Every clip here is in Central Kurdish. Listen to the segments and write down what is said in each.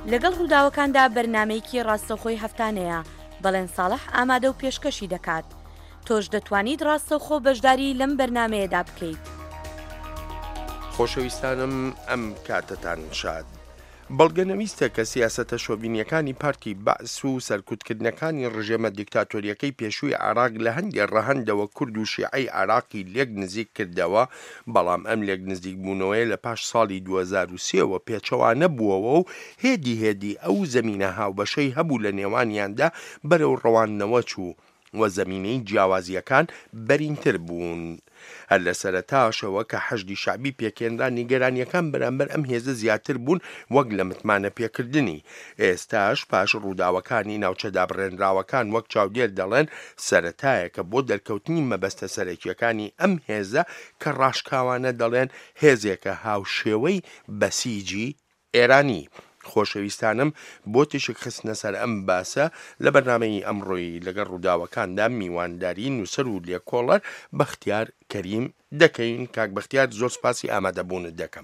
لەگەڵ ڕووداوەکاندا بەرنامەیەکی ڕاستەوخۆی هەفتانەیە بەڵێن ساڵح ئامادە و پێشکەشی دەکات. تۆش دەتوانیت ڕاستەوخۆ بەشداری لەم بەرنمەیەدا بکەیت. خۆشەویستانم ئەم کاتتان شاد. بەڵگەنەویستە کە سیاسەتە شۆڤینیەکانی پارتی بەعس و سەرکوتکردنەکانی ڕژێمە دیکتاتۆریەکەی پێشووی عێراق لە هەندێک ڕەهەندەوە کورد و شیعەی عێراقی لێک نزیک کردەوە، بەڵام ئەم لێک نزیک بوونەوەی لە پاش ساڵی 2023ەوە پێچەوانە بووەوە و هێدی ئەو زەمینە هاوبەشەی هەبوو لە نێوانیاندا بەرەو ڕەوانەوە چوو وە زەمینەی جیاوازیەکان بەرینتر بوون. هەر لە سەرەتاشەوە کە حەشدی شعبی پێکێنرا نیگەرانیەکان بەرامبەر ئەم هێزە زیاتر بوون وەک لە متمانە پێکردنی. ئێستاش پاش ڕووداوەکانی ناوچەدا بڕێنراوەکان وەک چاودێر دەڵێن سەرەتایەکە بۆ دەرکەوتنی مەبەستە سەرەکیەکانی ئەم هێزە کە ڕاشکاوانە دەڵێن هێزێکە هاوشێوەی بەسیجی ئێرانی. خۆشەویستانم بۆ تشک خستنە سەر ئەم باسە لە بەرنامەی ئەمڕۆی لەگەڵ ڕووداوەکاندا میوانداری نووسەر و لێکۆڵەر بەختیار کەریم دەکەین. کاک بەختیار زۆر سپاسی ئامادەبوونت دەکەم.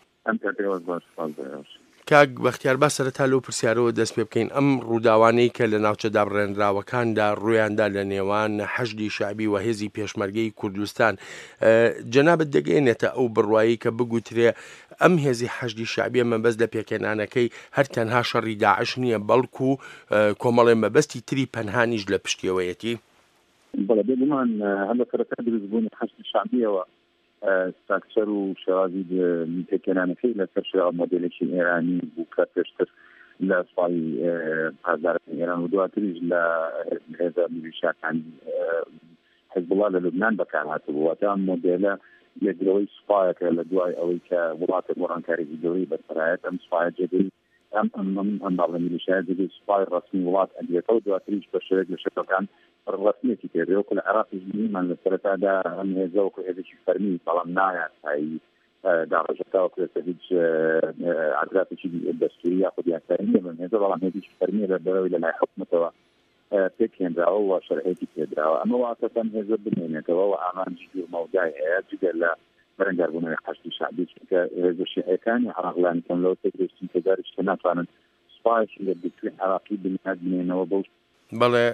کاک بەختیار با سەرەتا لەو پرسیارەوە دەست پێ بکەین ئەم ڕووداوانەی کە لە ناوچەدا بڕێنراوەکاندا ڕوویاندا لە نێوان حەشدی شعبی و هێزی پێشمەرگەی کوردستان، جەنابەت دەگەێنێتە ئەو بڕوایی کە بگوترێ ئەم هێزی حەشدی شعبی مەبەست لە پێکێنانەکەی هەر تەنها شەڕی داعش نییە بەڵکو کۆمەڵێ مەبەستی تری پەنهانیش لە پشتیەوەیەتی؟ بەڵێ بێگومان هەر لە سەرەتا دروستبوونی حەشدی شعبیەوە ستراکچەر و شێوازی پێکێنانەکەی لەسەر شێوە مۆدێلێکی ئێرانی بوو کە پێشتر لە ساڵی هەزارەکانی ئێران و دواتریش لە هێزە میلیشیاکانی حیزبوڵا لە لوبنان بەکارهاتبوو. واتە ئەم مۆدێلە لێگرەوەی سوپایەکە لە دوای ئەوەی کە وڵاتە گۆڕانکاریی گەورەی بەسەرایەت ئەم سوپایە جێگەی ئەم باڵە میلیشیای جێگەی سوپای ڕەسمی وڵات ئەدرێتەوە و دواتریش بە شێوەیەک لە شەکەکان ڕەسمیەتی پێدرێت لە عێراقی زمینیمان لە سەرەتادا ئەم هێزە وەکو هێزێکی فەرمی بەڵام نایات هایی داڕژەکەوە کە هیچ عادراتێکی دەستوری یاخود یاسایی نییە بەم هێزە، بەڵام هێزێکی فەرمیە لەبەرەوەی لەلای حکومەتەوە پێکهێنراوە و شەرعێتی پێدراوە. ئەمە واتەن هێزە بمێنێتەوە و ئامانجی دوورمەودای هەیە جگەر لە بەرەنگاربوونەوەی حەشدی شعبی، چونکە هێزە شیعەکانی عێراقیان کەم لەوە تێگەشتن کەداریش کە ناتوانن سوپایەکی لە دەستوری عێراقی بنێنەوە بەو. بەڵێ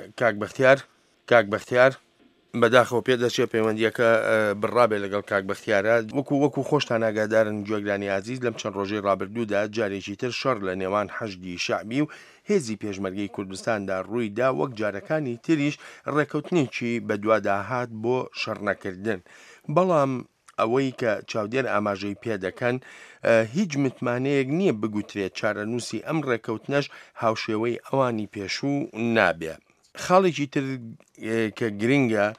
کاک بەختیار بەداخەوە پێدەچێت پەیوەندیەکە بڕابێ لەگەڵ کاک بەختیارە. وەکو خۆشتان ئاگادارن گوێگرانی عزیز لەم چەند ڕۆژەی ڕابردوودا جارێکی تر شەڕ لە نێوان حەشدی شعبی و هێزی پێشمەرگەی کوردستاندا ڕوویدا، وەک جارەکانی تریش ڕێکەوتنێکی بەدواداهات بۆ شەڕنەکردن. بەڵام ئەوەی کە چاودێر ئاماژەی پێدەکەن هیچ متمانەیەک نییە بگوترێت چارەنووسی ئەم ڕێکەوتنەش هاوشێوەی ئەوانی پێشوو نابێ. خاڵێکی تر کە گرنگە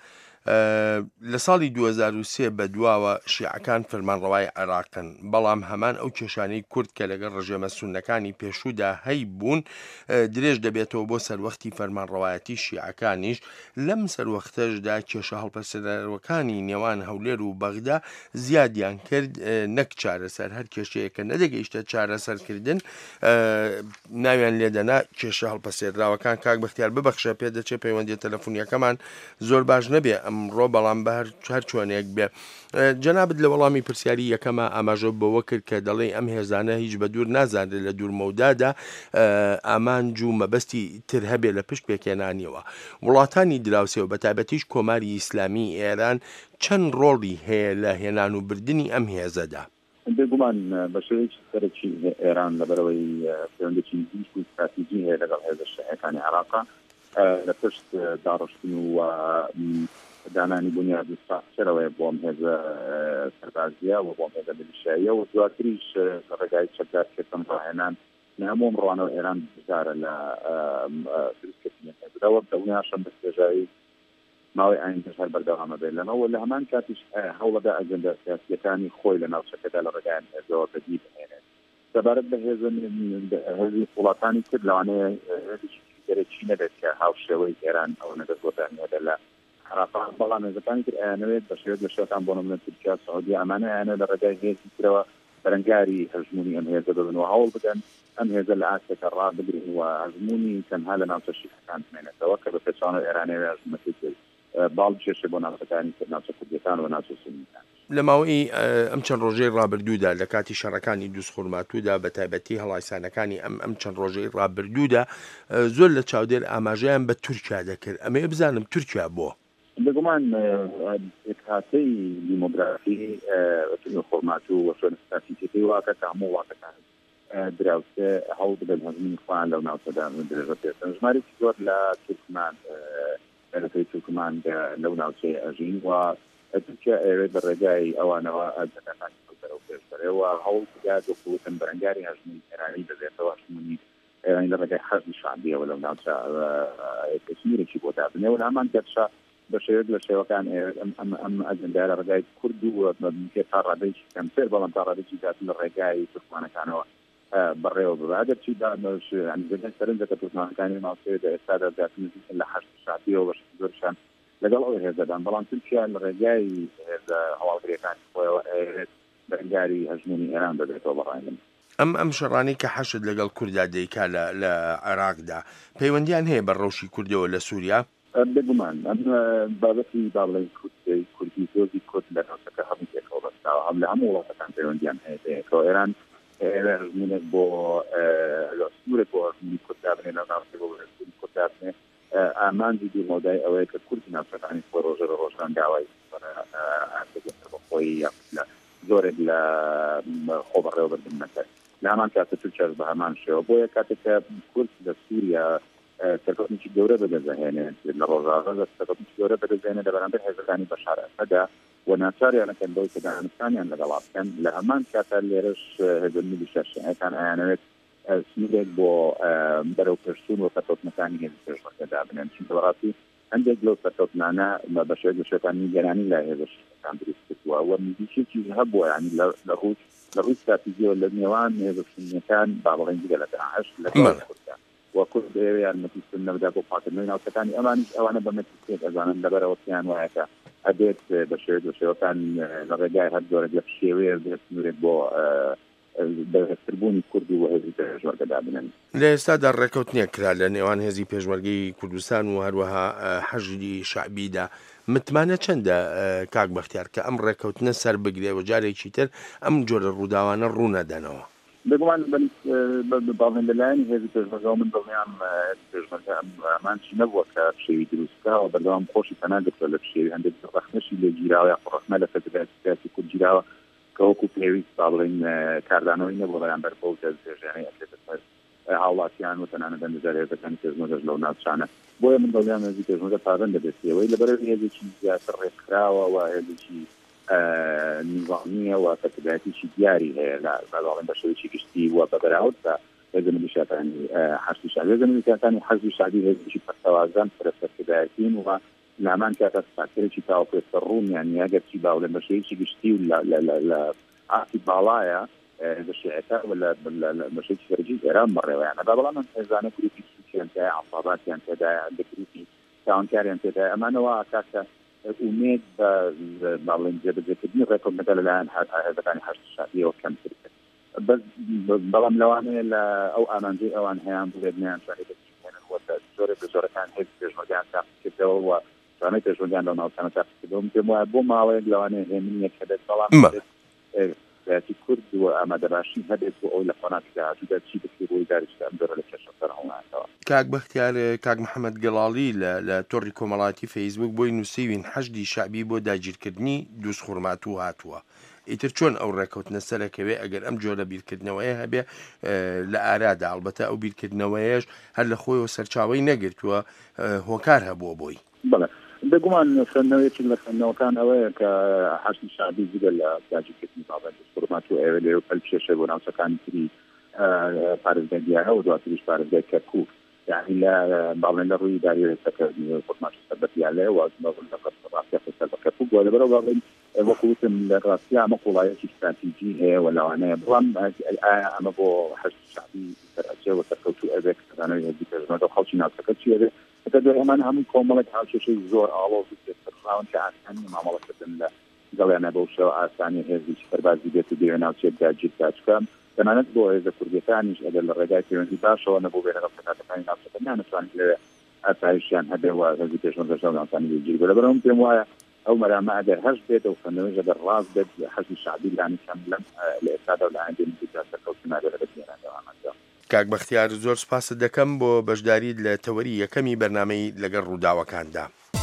لە ساڵی 2023 بەدواوە شیعەکان فەرمانڕەوای عێراقن، بەڵام هەمان ئەو کێشانەی کورد کە لەگەڵ ڕژێمە سوننەکانی پێشوودا هەی بوون درێژ دەبێتەوە بۆ سەروەختی فەرمانڕەوایەتی شیعەکانیش. لەم سەروەختەشدا کێشە هەڵپەسەرەوەکانی نێوان هەولێر و بەغدا زیادیان کرد نەک چارەسەر. هەر کێشەیەکە نەدەگەیشتە چارەسەرکردن ناویان لێدەنا کێشە هەڵپەسێراوەکان. کاک بەختیار ببەخشە پێدەچێت پەیوەندی تەلەفۆنیەکەمان زۆر باش نەبێ ئەمڕۆ، بەڵام بە هەر چۆنێک بێ. جەنابەت لە وەڵامی پرسیاری یەکەمە ئاماژە بەوە کرد کە دەڵێ ئەم هێزانە هیچ بە دوور نازانێت لە دوورمەودادا ئامانج و مەبەستی تر هەبێ لە پشت پێکێنانیەوە. وڵاتانی دراوسێ و بەتایبەتیش کۆماری ئیسلامی ئێران چەند ڕۆڵی هەیە لە هێنان و بردننی ئەم هێزەدا؟ بێگومان بە شێوەیەکی سەرەکی ئێران لەبەرەوەی پەیوەندێکی نزیک و استراتیژی هەیە لەگەڵ هێزە شیعەکانی عێراق لە پشت داڕشتن و دانانی بنیادی ساختەرەوەی بۆم هێزە سەربازیە و بۆم هێزە میلیشیاییە و دواتریش ڕێگای چەکدارکردن ڕاهێنان هەموو ڕوانەوە ئێران بزارە لە دروستکردنی هێزەوە دڵنیاشم بە سێژایی ماوەی ئایندەش هەر بەردەوامە بێت لەمەوە لە هەمان کاتیش هەوڵەدا ئەجەندە سیاسیەکانی خۆی لە ناوچەکەدا لە ڕێگایان هێزەوە بەدی بهێنێت. سەبارەت بە هێزی وڵاتانی کرد لەوانەیە هێزێکی نەبێت کە هاوشێوەی ئێران ئەو نەدەگۆتانیەدە لە عێراق، بەڵام هێزەکانی تر ئەیانەوێت بە شێوەیەک لە شێوەکان بۆ نمونە تورکیا سعودی ئەمانە ئەیانەوێت لە ڕێگای هێزی ترەوە بەرەنگاری هەژمونی ئەم هێزە ببن و هەوڵ بدەن ئەم هێزە لە ئاسێکە ڕابگرن و هەژمونی تەنها لە ناوچە شیعەکان بمێنێتەوە کە بە پێچوانە ئێرانەوێ هەژمەتی کرد. باڵ کێشە بۆ ناوچەکانی ناوچە کوردستان و ناوچە سنیەکان لە ماوەی ئەم چەند ڕۆژەی ڕابردوودا لە کاتی شەڕەکانی دووسخورماتوودا بە تایبەتی هەڵایسانەکانی ئەم چەند ڕۆژەی ڕابردوودا زۆر لە چاودێر ئاماژەیان بە تورکیا دەکرد ئەمێ بزانم تورکیا بۆ بگومان کاتەی دیمۆگرافی خۆرماتوو و شوێنستاتیکەکەی واکە کە هەموو وڵاتەکان دراوسێ هەوڵ بدەن هەزمی خوان لەو ناوچەدا درێژە پێێن ژمارێکی زۆر لە تورکمان لەو ناوچەی ئەژین و تورکیا ئێوێ بە ڕێگای ئەوانەوە ئەجەکانی بەرەو پێشبەرەوە هەوڵ بدا دۆخوتن بەرەنگاری هەژمی ئێرانی دەبێتەوە هەژمونی ئێرانی لە ڕێگای حەزمی شعبیەوە لەو ناوچە کەشمیرێکی بۆ دابنێ و هەمان دەرشا بە شێوەیەک لە شێوەکان ئەم ئەجەندای لە ڕێگای کورد و تا ڕادێکی کەمتر بەڵام تا ڕادێکی داتن لە ڕێگای تورکمانەکانەوە بەڕێوە ببادەرچی سەرنجەکە تورکمانەکانی ناوچەیە ئێستادا داتن لە حەشت شعبیەوە بە زۆرشان لەگەڵ ئەوەی هێزەدان بەڵام تورکیا لە ڕێگای هەواڵگرەکانی خۆیەوە بەرەنگاری هەژمونی ئێران بەبێتەوە بەڕای من ئەم شەڕانەی کە حەشت لەگەڵ کووردا دەیکا لە عێراقدا پەیوەندیان هەیە بە ڕەوشی کوردەوە لە سووریا بگومان ئەم بابەتی باڵی کوردی دۆزی کورد لە ناوچەکە هەموو پێکەوە بەستاوە هەم لە هەموو وڵاتەکان پەیوەندیان هەیە کە ئێران هەژمونێک بۆ سوورێک بۆ هەژمونی کورددا بنێ لە ناوچە بۆ هەژمونی کورددا بنێ ئامانجی دوورمەودای ئەوەیە کە کوردی ناوچەکانی خۆ ڕۆژە لە ڕۆژان داوای بەخۆی لە زۆرێک لە خۆ بەڕێوە بردن نەکرد لە هەمان کاتە تورکیاش بە هەمان شێوە بۆیە کاتێککە کورد لە سووریا سەرکەوتنی گەورە بەدەزەهێنێت لە ڕۆژاوە سەرکەوتنی گەورە بەدەزێنێت لە بەرامبەر هێزەکانی بەشار ئەسەدا و ناچاریانەکەن بەوەی کە داهانستانیان لەگەڵا بکەن لە هەمان کاتە لێرەش هێزە میلیشیا شیعەکان ئەیانەوێت سنوورێک بۆ بەرەو پێشچوون و سەرکەوتنەکانی هێز پێشبڕکێدا بنێن چونکە بەڕاستی هەندێک لەو سەرکەوتنانە بە شێوەیەک لە شوێنەکانی نیگەرانی لای هێزە شیعەکان دروست کردووە و نزیکێکی هەبووە یعنی لە ڕووی استراتیژیەوە لە نێوان هێزە سنیەکان با بڵێن جگە لە داعش لەگەڵ کورددا وەکورد یارمەتیستن نەبدا بۆ پاکردنەوەی ناوچەکانی ئەمانیش ئەوانە بە مەتیستێک ئەزانن لەبەرەوەیان وایەکە ئەبێت بە شێوەیەک لە شێوەکان لە ڕێگای هەر جۆرێک لە شێوەیە بێت سنوورێک بۆ بەهێزتربوونی کورد و هێزی پێشمەرگەدا بنن لە ئێستادا ڕێکەوتنیە کرا لە نێوان هێزی پێشمەرگەی کوردستان و هەروەها حەشدی شعبیدا متمانە چەندە کاک بەختیار کە ئەم ڕێکەوتنە سەر بگرێ و جارێکی تر ئەم جۆرە ڕووداوانە ڕوونەدەنەوە بگومان باڵێن لەلایەنی هێزی پێشمەرگە من دڵنیام پێشمەرگە ئەمانچی نەبووە کە شێوی دروستکراوە بەردەوام خۆشی پەناگرتووە لە شێوی هەندێک ڕەخنەشی لێ گیراوە یا ڕەخنە لە فەدراسی کورد گیراوە کە وەکو پێویست با بڵێن کاردانەوەی نەبوو بەرامبەر بەو دەستێژیانەی ئەکرێتە هاوڵاتیان و تەنانە بەندەجار هێزەکانی پێشمەرگەش لەو ناوچانە بۆیە من دڵنیام هێزی پێشمەرگە پابەند دەبێتەوەی لەبەرەوەی هێزێکی زیاتر ڕێکخراوە و هێزێکی نظامیە و فەتداتیشی دیاری هەیە بەڵێن بە شێوەیەکی گشتی و بە بەراورد بە هێزە میلیشیاکانی حەشتی شعبی هێزە میلیشیاکانی حەزبی شعبی هێزێکی پەرتەوازان فرەسەرکردایەتین و لامان کاتە ساکرێکی تاوپێستە ڕوون یانی ئەگەرچی باوڵێن بە شێوەیەکی گشتی و لە ئاسی باڵایە هێزە شیعەکە و بە شێوەیەکی فەرجی ئێران بەڕێوەیانە بەڵام من هێزانە گروپی سووچیان تایە عەساباتیان تێدایە گروپی تاوانکاریان تێدایە ئەمانەوە کاتە ئومێد بە باڵێن جێبەجێکردنی ڕێکەوتنەکە لەلایەن هێزەکانی حەشتی شعبیەوە کەمتر کرد بەڵام لەوانەیە لە ئەو ئامانجەی ئەوان هەیان بڵێنیان زۆرێک لە زۆرەکان هێز پێشمەرگیان تاقیکردەوە و زانەی پێشمەرگیان لەو ناوچانە تاقیکردەوە پێم وایە بۆ ماوەیەک لەوانەیە هێمنیەک هەبێت بەڵام سیاسی کورد و ئامادەباشی هەبێت بۆ ئەوی لە خۆناتی داهاتوودا چی بکرێت بۆی داریشتە ئەم جۆرە لە کێشەسەر هەڵناتەوە کاک بەختیار کاک محەممەد گەڵاڵی لە تۆڕی کۆمەڵاتی فەیسبوک بۆی نووسیوین حەشدی شعبی بۆ داگیرکردنی دووسخورماتوو هاتووە ئیتر چۆن ئەو ڕێکەوتنە سەرەکەوێ ئەگەر ئەم جۆرە بیرکردنەوەیە هەبێ لە ئارادا ئەڵبەتە ئەو بیرکردنەوەیەش هەر لە خۆیەوە سەرچاوی نەگرتووە هۆکار هەبووە بۆی بگومان خوێندنەوەیەکی لە خوێندنەوەکان ئەوەیە کە حەشدی شعبی جگە لە داگیرکردنی بابەت دووسخورماتوو ئێوە لێرە پەلکێشە بۆ ناوچەکانی تری پارێزگای دیارە و دواتریش پارێزگای کەرکووک یعنی لە باڵێن لە ڕووی داریێتەکردنی خۆرماتوو سەربەتی لێ وازمەڕ لەقەت ڕاستیە سەربەکەرکووک بۆ لەبەرەوە باڵێن وەکوتم لە ڕاستی ئەمە قوڵایەکی استراتیژی هەیە و لەوانەیە بڵام ئەمە بۆ حەشدی شعبی سەرچێوە سەرکەوتوو ئەبێت کەزانەوەی هێزی پێشمەرگە و خەڵکی ناوچەکە چی ئەبێت دوای ئەمان هەموو کۆمەڵێک هاوکێشەی زۆر ئاڵۆز و پێسەرراون کە ئاسانی مامەڵەکردن لە گەڵیانە بەو شێوە ئاسانی هێزی سەربازی بێت و دێوێ ناوچێکدا جیرکاچکەم تەنانەت بۆ هێزە کوردەکانیش ئەگەر لە ڕێگای پەیوەندی باشەوە نەبوو بێ لەگەڵ سەکاتەکانی ناوچەکە ناتوانێت لەوێ ئاسایشیان هەبێەوە ڕێزی پێشەنگەشتانی جیرگە لەبەرەوەم پێم وایە ئەو مەرامە ئەگەر هەش بێت و خوێندنەوەی ئەگەر ڕاست بێت حەزبی شعبی لانیشان لەم لە ئێستادا و لە ئایندەی کەوتنادە لە بێنانەوەماندا. کاک بەختیار زۆر سپاست دەکەم بۆ بەشداریت لە تەوەری یەکەمی بەرنامەی لەگەڵ ڕووداوەکاندا.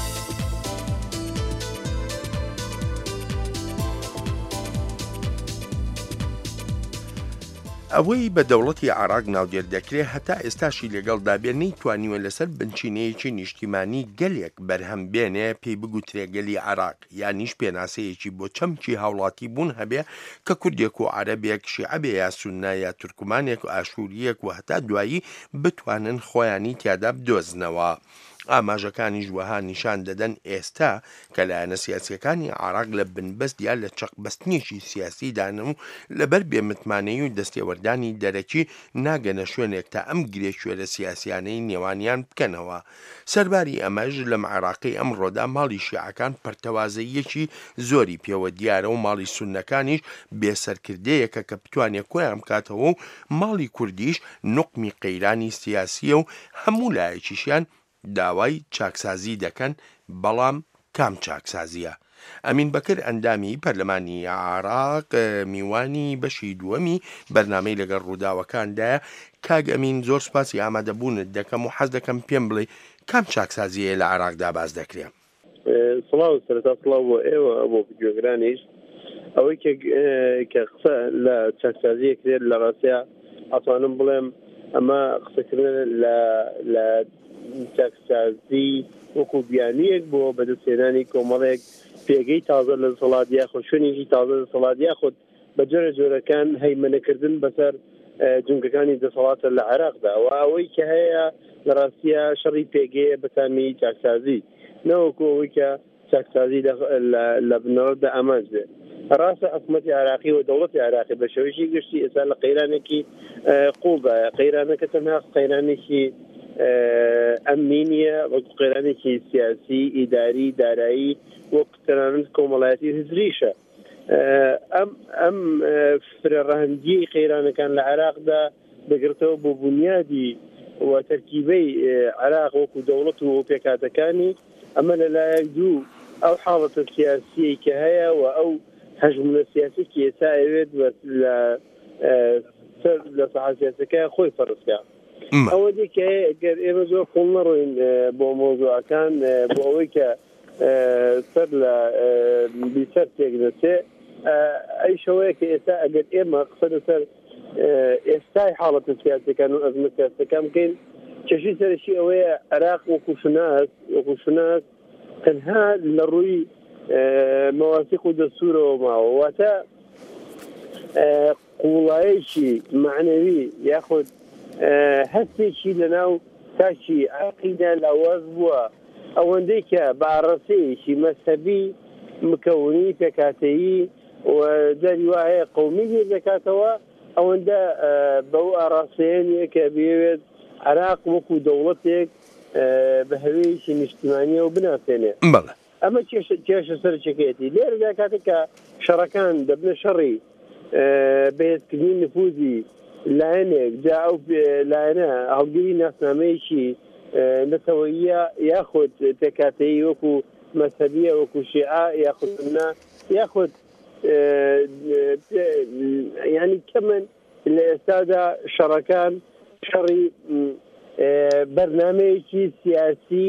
ئەوەی بە دەوڵەتی عێراق ناودێر دەکرێت هەتا ئێستاشی لەگەڵدا بێت نەیتوانیوە لەسەر بنچینەیەکی نیشتیمانی گەلێک بەرهەم بێنێ پێی بگوترێ گەلی عێراق یانیش پێناسەیەکی بۆ چەمکی هاوڵاتی بوون هەبێ کە کوردێک و عەرەبێک شیعە بێ یا سوننا یا تورکمانێک و ئاشوریەک و هەتا دوایی بتوانن خۆیانی تیادا بدۆزنەوە. ئاماژەکانی ژوەها نیشان دەدەن ئێستا کە لایەنە سیاسیەکانی عێراق لە بنبەست یا لە چەقبەستنیشی سیاسیدان و لەبەر بێمتمانەی و دەستێوەردانی دەرەکی ناگەنە شوێنێک تا ئەم گرێشوێرە سیاسیانەی نێوانیان بکەنەوە. سەرباری ئەمەش لەم عێراقی ئەمڕۆدا ماڵی شیعەکان پەرتەوازەیەکی زۆری پێوە دیارە و ماڵی سوننەکانیش بێسەرکردەیەکە کە بتوانێت کۆیان بکاتەوە و ماڵی کوردیش نوقمی قەیرانی سیاسیە و هەموو لایەکیشیان داوای چاکسازی دەکەن بەڵام کام چاکسازیە. ئەمین بەکر ئەندامی پەرلەمانی عێراق میوانی بەشی دووەمی بەرنامەی لەگەڵ ڕووداوەکاندایە. کاگ ئەمین زۆر سپاسی ئامادەبوونت دەکەم و حەز دەکەم پێم بڵێ کام چاکسازیە لە عێراقدا باز دەکرێت. سڵاو سەرەتا سڵاو بۆ ئێوە بۆ گوێگرانیش ئەوەی کە قسە لە چاکسازیە کرێت لە ڕاستیە ئەتوانم بڵێم ئەمە قسەکردن لە چاکسازی وەکو بیانیەک بۆ بەدەستهێنانی کۆمەڵێک پێگەی تازە لە دەسەڵات یاخود شوێنێکی تازە لە دەسەڵات یاخود بە جۆرە جۆرەکان هەیمەنەکردن بەسەر جونگەکانی دەسەڵاتە لە عێراقدا و ئەوەی کە هەیە لە ڕاستیە شەڕی پێگەیە بەتامی چاکسازی نەوەکو ئەوەی کە چاکسازی لە بنەوەدا ئاماژ بێت. ڕاستە حکوومەتی عێراقی و دەوڵەتی عێراقی بە شێوەیەکی گشتی ئێستا لە قەیرانێکی قوڵدایە. قەیرانەکە تەنها قەیرانێکی ئەمنیە وەکو قەیرانێکی سیاسی ئیداری دارایی وەکو تەنانەت کۆمەڵایەتی هزریشە. ئەم فرەڕەهەندی قەیرانەکان لە عێراقدا دەگرێتەوە بۆ بنیادی و تەرکیبەی عێراق وەکو دەوڵەت و پێکاتەکانی ئەمە لەلایەک دوو ئەو حاڵەتە سیاسیی کە هەیە و ئەو هەژمونە سیاسیی ئێستا ئەوێت لە سەحە سیاسەکە خۆی فەرزکە. ئەوە دیکە گەر ئێمە زۆر خۆڵ نەڕۆین بۆ مۆزوعەکان بۆ ئەوەی کە سەر لە بیسەر تێک دەچێ ئەی شەوەیە کە ئێستا ئەگەر ئێمە قسە لەسەر ئێستای حاڵەتە سیاسەکان و ئەزمە سیاسەکان بکەین کێشی سەرشی ئەوەیە عێراق وەکو شناس تەنها لە ڕووی مەواسیق و دەستورەوە ماوە واتە قوڵایەکی معنەوی یاخود هەستێکی لەناو تاکی عێراقیدا لاواز بووە ئەوەندەی کە بەڕەسەیەکی مەسەبی مکەونی پێکاتەیی و دەری وایە قەومی بیر دەکاتەوە ئەوەندە بەو ئاڕاستەیەنیە کە بێوێت عێراق وەکو دەوڵەتێک بە هەوەیەکی نیشتیمانیەوە بناسێنێ. ئەمە کێشە سەرچەکەیەتی لێرەدا کاتێک کە شەڕەکان دەبنە شەڕی بەهێزکردنی نفوذی لایەنێک جا ئەو لایەنە هەڵگیری ناسنامەیەکی نەتەوەییە یاخود پێکاتەیی وەکو مەسەبیە وەکو شیعە یاخود سوننا یاخود ینی کەمن لە ئێستادا شەڕەکان شەڕی بەرنامەیەکی سیاسی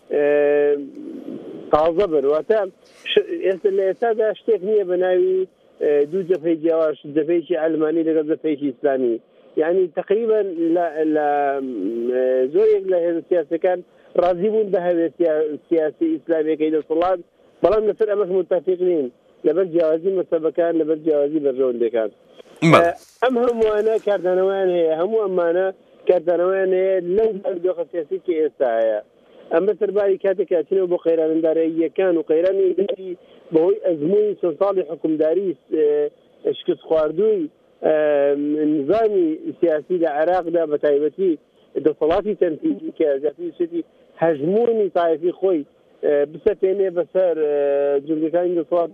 تازە برواتە ئێستا لە ئێستادا شتێک نییە بە ناوی دوو جەبهەی جیاواز جەبهەیەکی ئەلمانی لەگەڵ جەبهەیەکی ئیسلامی یعنی تقریبا لە زۆرێک لە هێزە سیاسەکان ڕازی بوون بە هەوێ سیاسی ئیسلامیەکەی دەسەڵات بەڵام لەسەر ئەمەش متفق نین لەبەر جیاوازی مەسەبەکان لەبەر جیاوازی بەرژەوەندەکان. ئەم هەمووانە کاردانەوەیان هەیە هەموو ئەمانە کاردانەوەیان هەیە لەو دۆخە سیاسی کە ئێستا هەیە. ئەمە سەرباری کاتێک کاچینەوە بۆ قەیراندارەییەکان و قەیرانی بەهۆی ئەزمووی چەند ساڵی حکومداری شکست خواردووی نظامی سیاسی لە عێراقدا بە تایبەتی دەسەڵاتی تەنفیزی کە زیاتری هەژمونی تایەفی خۆی بسەپێنێ بەسەر جوولەکانی دەسەڵات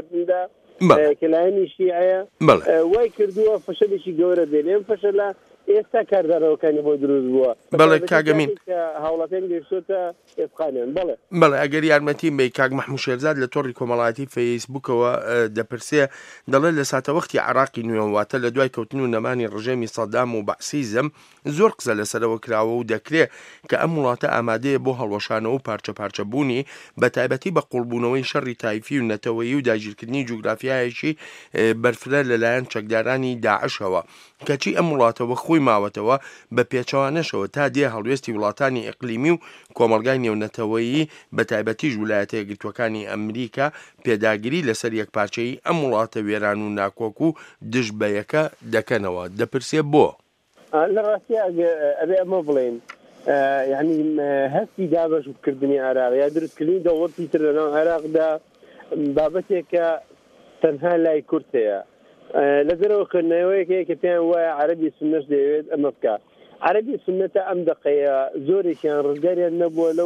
بەڕێوەبەردا کە لایەنی شیعەیە وای کردووە فەشەلێکی گەورە بێ لێم فەشەلە ئێستا کاردانەوەکانی بۆ دروست بووە. بەڵێ کاگەمین هاوڵاتیان گەیشتۆتە ئێفخانیان. بەڵێ ئەگەر یارمەتیم بێ کاک مەحموود شێرزاد لە تۆڕی کۆمەڵایەتی فەیسبووکەوە دەپرسێ دەڵێ لە ساتەوەختی عراقی نوێواتە لە دوای کەوتن و نەمانی ڕژێمی سەدام و بەعسیزم زۆر قسە لەسەرەوە کراوە و دەکرێت کە ئەم وڵاتە ئامادەیە بۆ هەڵوەشانەوە و پارچە پارچە بوونی بە تایبەتی بە قوڵبوونەوەی شەڕی تایفی و نەتەوەیی و داگیرکردنی جوگرافیایەکی بەرفرە لەلایەن چەکدارانی داعشەوە کەچی ئەم وڵاتەوە خۆی ماوەتەوە بە پێچەوانەشەوە تا دێ هەڵوێستی وڵاتانی ئیقلیمی و کۆمەلگای نێونەتەوەیی بە تایبەتیش ویلایەتە یەکگرتووەکانی ئەمریکا پێداگیری لەسەر یەکپارچەی ئەم وڵاتە وێران و ناکۆک و دژ بە یەکە دەکەنەوە دەپرسێ بۆ لە ڕاستی ئەبێ ئەمە بڵێن یعنی هەستی دابەشکردنی عراق یا دروستکردنی دەوڵەتی تر لەناو عراقدا بابەتێکە تەنها لای کورتەیە لە دەرەوەکردنەوەیەکەیە کە پێیان وایە عەرەبی سوننەش دەوێت ئەمە بکات. عەرەبی سوننەتە ئەم دقەیە زۆرێکیان ڕزگاریان نەبووە لەو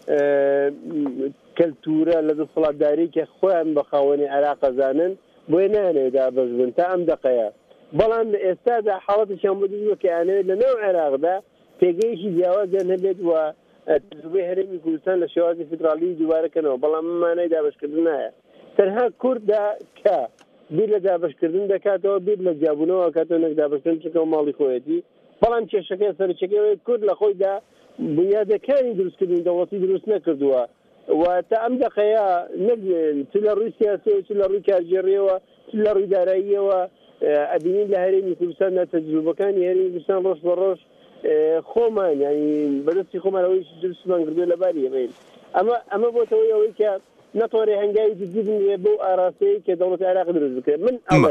کەلتورە لە دەسەڵاتداری کە خۆیان بە خاوەنی عێراق ئەزانن بۆیە نایانەوێت دابەش بن تا ئەم دقەیە. بەڵام لە ئێستادا حاڵەتیان بۆ کە ئەنەوێت لەناو عێراقدا پێگەیشی جیاوازیان هەبێت و تجربەی هەرێمی کوردستان لە شێوازی فیدراڵی دووبارەکەنەوە بەڵام مانای دابەشکردن نایە. تەنها کورددا کە بیر لە دابەشکردن دەکاتەوە بیر لە جیابوونەوە کاتەوە نەک دابەشکردن چکە و ماڵی خۆیەتی بەڵام کێشەکەی سەرچەکەی کورد لە خۆیدا بنیادەکانی دروستکردنی دەوڵەتی دروست نەکردووە و تا ئەم دقەیە نەک چ لە ڕووی سیاسی و چ لە ڕووی کارژێڕیەوە چ لە ڕووی داراییەوە ئەبینین لە هەرێمی کوردستاندا تەجروبەکانی هەرێمی کوردستان ڕۆژ بە ڕۆژ خۆمان ینی بەدەستی خۆمانەوەی دروستمان کردووە لەباری ئەمەین ئەمە بۆتەوەی ئەوەی کە نەتوانێ هەنگاوی جدی بنێ بۆ ئاراستەیە کە دەوڵەتی عێراق دروست بکرێت.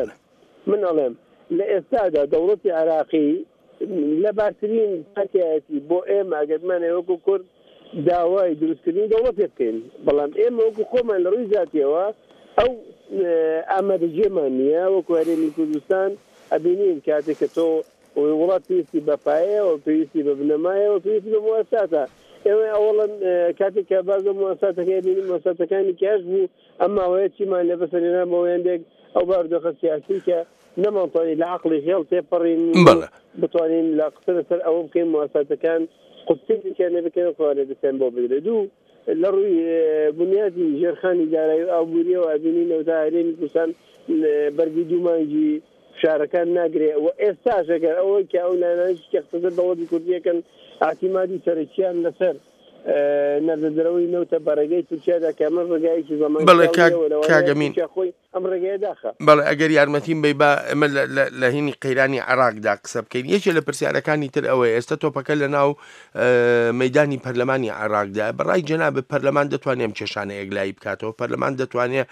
من ئەڵێم لە ئێستادا دەوڵەتی عێراقی لە باشترین پارتیایەتی بۆ ئێمە ئەگەرمانێ وەکو کورد داوای دروستکردنی دەوڵەتێ بکەین بەڵام ئێمە وەکو خۆمان لە ڕووی زاتیەوە ئەو ئامادەجێمان نییە وەکو هەرێمی کوردستان ئەبینین کاتێک کە تۆ وڵات پێویستی بە پایەوە پێویستی بە بنەمایەوە پێویستی بە موەساسە ئێمە ئەوڵەن کاتێک کە بازە موەساسەکەی بینیم موەساسەکانی کاش بوو ئەماوەیە چیمان لە بەسەرێنان بەوەیەندێک ئەو باردۆخە سیاسی کە نەمانتوانی لە عقلی خێڵ تێپەڕین بتوانین لە قسە لەسەر ئەوە بکەین موەساسەکان قوتێکیان بکەین خۆوانێ دەستیان بۆ بدرێت دوو لە ڕووی بنیادی ژێرخانی دارایی و ئابووریەوە ئەبینین ئەوتا هەرێمی کوردستان بەرگی دوومانجی شارەکان ناگرێت و ئێستاش ئەگەر ئەوەی کە ئەو لایەنانشی کە قسەکرد دەوڵەتی کوردیەکەن ئاعتیمادی سەرەکییان لەسەر نەردەدرەوەی نەوتە بەڕێگەی تورکیادا کە ئەمە ڕێگایەکی زەمان کاگەمین خۆی ئەم ڕێگەیە داخە. بەڵێ ئەگەر یارمەتیم بێ با ئەمە لە هینی قەیرانی عێراقدا قسە بکەین یەکێ لە پرسیارەکانی تر ئەوەیە ئێستا تۆپەکە لە ناو مەیدانی پەرلەمانی عێراقدا بەڕای جەناب پەرلەمان دەتوانێت ئەم کێشانە یەکلایی بکاتەوە پەرلەمان دەتوانێت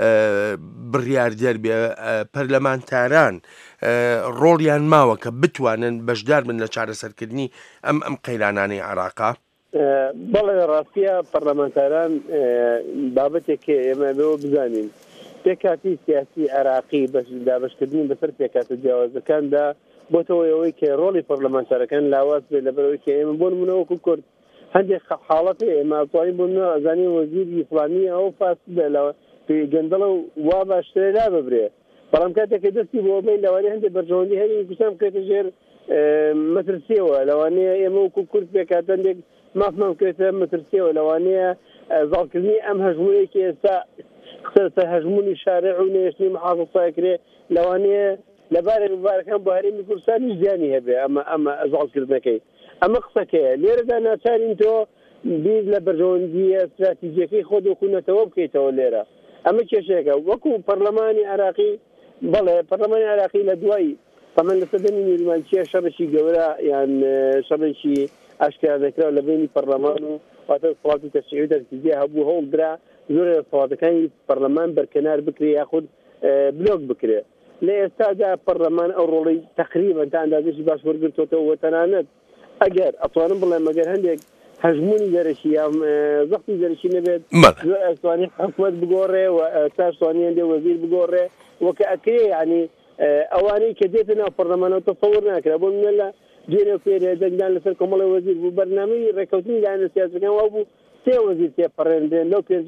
بڕیاردەر بێ پەرلەمانتاران ڕۆڵیان ماوە کە بتوانن بەشدار بن لە چارەسەرکردنی ئەم قەیرانانەی عێراقا. بەڵێ ڕاستیە پەرلەمانتاران بابەتێکە ئێمە بەوە بزانین پێکاتی سیاسی عێراقی دابەشکردنی بەسەر پێکاتە جیاوازەکاندا بۆتەوەی ئەوەی کە ڕۆڵی پەرلەمانتارەکان لاواز بێت لەبەرەوەی کە ئێمە بۆ نمونەوەکو کورد هەندێک حاڵەتی ئێمە ئەتوانین بۆ نمونە ئەزانین وەزیری فڵانی ئەو فاسدە لەوە گەندەڵە وا باشترێ لا ببرێ بەڵام کاتێککە دەستی بۆ بین لەوانەیە هەندێک بەرژەوەندی هەرێمی کوردستان بکرێتە ژێر مەترسیەوە لەوانەیە ئێمە وەکو کورد پێکاتەندێک مافمان بکرێتە مەترسیەوە لەوانەیە زاڵکردنی ئەم هەژمونەیەکی ئێستا قسە هەژمونی شارع و نێشتنی محافظەکرێ لەوانەیە لەبارێک مبارەکان بۆ هەرێمی کوردستانی ژیانی هەبێ ئەمە زاڵکردنەکەی ئەمە قسەکەیە لێرەدا ناچارین تۆ بیر لە بەرژەوەندیە استراتیژیەکەی خۆ دۆخونەتەوە بکەیتەوە لێرە ئەمە کێشەیەکە وەکو پەرلەمانی عێراقی بەڵێ پەرلەمانی عێراقی لە دوای تەمەن لە سەردەمی نیرومانچیە شەڕێکی گەورە یان شەڕێکی ئاشکرا دەکرا لە بینی پەرلەمان و واتە وڵاتی تەشریعی تەرکیزیە هەبوو هەوڵدرا زۆر وڵاتەکانی پەرلەمان بەرکەنار بکرێ یاخود بلۆک بکرێ لە ئێستادا پەرلەمان ئەو ڕۆڵی تقریبا تا ئەندازێکی باش وەرگرتوتەوە و تەنانەت ئەگەر ئەتوانم بڵێم ئەگەر هەندێک هەژمونی دەرەشی یا زەختی دەرەشی نەبێت زۆر ئەتوانی حکومەت بگۆڕێ و تاشتوانی هەندێک وەزیر بگۆڕێ وەکە ئەکرێ ینی ئەوانەی کە دێتە ناو پەرلەمانەوە تەسەوور ناکرا بۆ منە لە دوێنێ فێرێ دەنگدان لەسەر کۆمەڵی وەزیر بوو بەرنامەی ڕێکەوتنی لایەنە سیاسەکان وا بوو سێ وەزیر تێپەڕێنرێن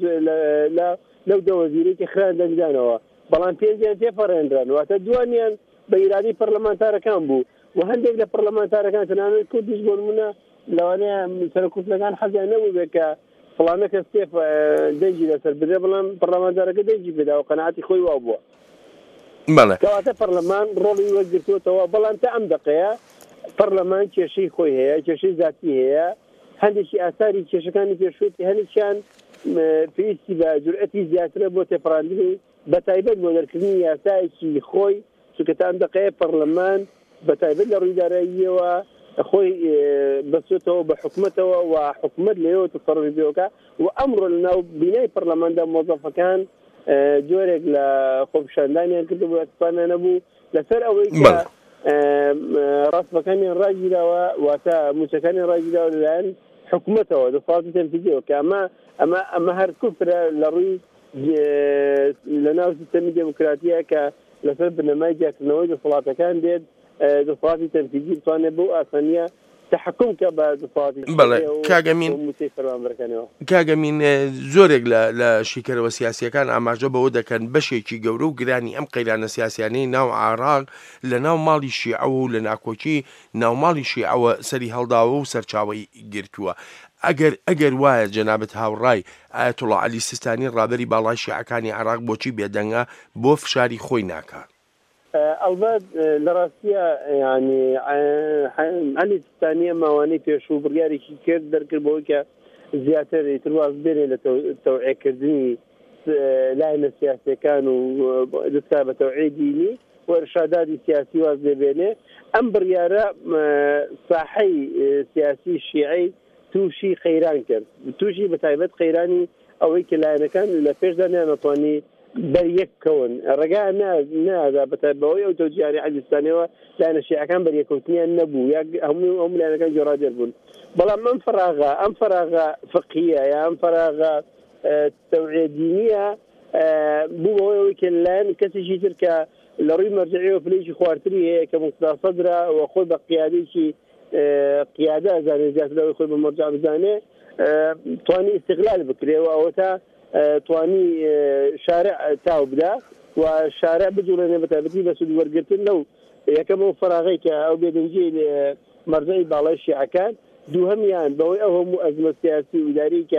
لەو دە وەزیرێکی خران دەنگدانەوە بەڵام پێنجیان تێپەڕێنران واتە دوانیان بە ئیرادی پەرلەمانتارەکان بوو و هەندێک لە پەرلەمانتارەکان تەنانەت کوردیش بۆ نمونە لەوانەیە سەرکوتلەکان حەزیان نەبوو بێت کە فڵانە کەس تێف دەنجی لەسەر بدرێ بەڵام پەرلەمانتارەکە دەنجی بێدا و قەناعەتی خۆی وا بووە کەواتە پەرلەمان ڕۆڵی وەرگرتووەتەوە بەڵام تا ئەم دقەیە پەرلەمان کێشەی خۆی هەیە کێشەی ذاتی هەیە هەندێکی ئاساری کێشەکانی پێشووتی هەندێکیان پێویستی بە جورئەتی زیاترە بۆ تێپەڕاندنی بەتایبەت بۆ دەرکردنی یاسایەکی خۆی چونکە تا ئەم دقەیە پەرلەمان بەتایبەت لە ڕووی داراییەوە خۆی بەسوێتەوە بە حکومەتەوە و حکومەت لەوێ تەسەڕوفی بێوەکە و ئەمڕۆ لەناو بینای پەرلەماندا مۆزەفەکان جۆرێک لە خۆپیشاندانیان کردو بۆ ئەتوانیان نەبوو لەسەر ئەوەی کە ڕاستەکانیان ڕاگیراوە واتە موچەکانیان ڕاگیراوە لەلایەن حکومەتەوە دەسەڵاتی تەنفیزیەوە کە ئەمە هەر کوفرە لە ڕووی لەناو سیستەمی دموکراتیە کە لەسەر بنەمای جیاکردنەوەی دەسەڵاتەکان دێت دەسەڵاتی تەنفیزی بتوانێت بۆ ئاسانیە تحکم کە بە دەسەڵاتی کاگەمین زۆرێک لە شیکەرەوە سیاسیەکان ئاماژە بەوە دەکەن بەشێکی گەورە و گرانی ئەم قەیرانە سیاسیانەی ناو عێراق لە ناو ماڵی شیعە و لە ناکۆکی ناوماڵی شیعەوە سەری هەڵداوە و سەرچاوی گرتووە ئەگەر وایە جەنابەت هاوڕای ئایەتوڵا عەلی سیستانی ڕابەری باڵای شیعەکانی عێراق بۆچی بێدەنگە بۆ فشاری خۆی ناکات ئەلبەت لە ڕاستیە ینی عەلی سیستانیە ماوانەی پێشوو بڕیارێکی کرد دەرکرد بەوەی کە زیاتر ئیترواز بێنێ لە تەوعیەکردنی لایەنە سیاسیەکان و دەستا بە تەوعیە دینی و ئێرشاداتی سیاسی واز دەبێنێ ئەم بڕیارە ساحەی سیاسی شیعەی تووشی خەیران کرد تووشی بەتایبەت خەیرانی ئەوەی کە لایەنەکان لە پێشدا نەتوانی بەریەککەون ڕێگا نادا بەتایبەوەی ئەو تەوجیهانی عەلیستانیەوە لایەنە شیعەکان بەریەکەوتنیان نەبوو یا هەموو لایەنەکان جۆرادێر بوون بەڵام ئەم فەراغە فقهیە یا ئەم فەراغە تەوعیە دینیە بوو بەوەی کە لایەن کەسێکی تر کە لە ڕووی مەرجعیەوە پلەیەکی خواردتری هەیە کە مقتدا سەدرا و خۆی بە قیادەیەکی قیادە ئەزانێ زیاتر لەوەی خۆی بە مەرجع بزانێ توانی استقلال بکرێەوە ئەوە تا توانی شارع تاو بدا و شارع بجوڵێنێ بەتایبەتی بە سوود وەرگرتن لەو یەکەمەوە فەراغی کە ئەو بێدەنجی مەرجعی باڵای شیعەکان دووهەمیان بەوەی ئەو هەموو ئەزمە سیاسی و ئیداری کە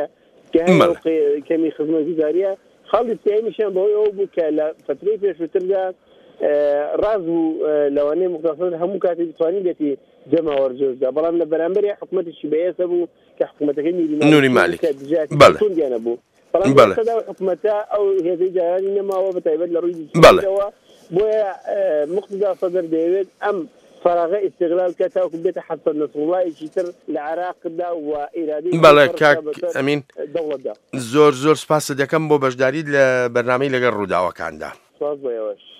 کەمی خزمەتگوزاریە خاڵی سیاییشیان بەوەی ئەو بوو کە لە فترەی پێشووتردا ڕاز بوو لەوانەیە مقتەسەد هەموو کاتی بتوانین بێتی جەما وەرجۆزدا بەڵام لە بەرامبەری حکومەتیشی بەیەسە بوو کە حکومەتەکەی نوری مالیک تونیانە بوو بەڵام سەدا حکومەتە ئەو هێزەی جارانی نەماوە بەتایبەت لە ڕووی دیکەوە بۆیە مقتدا سەدر دەیەوێت ئەم فراغە استقلال کە تاوکو بێتە حەسەن نەسڕڵایەکی تر لە عێراقدا و ئیرادەی ئەمین زۆر سپاس دەکەم بۆ بەشداریت لە بەرنامەی لەگەڵ ڕووداوەکاندا. سپاس بۆ ئێوەش.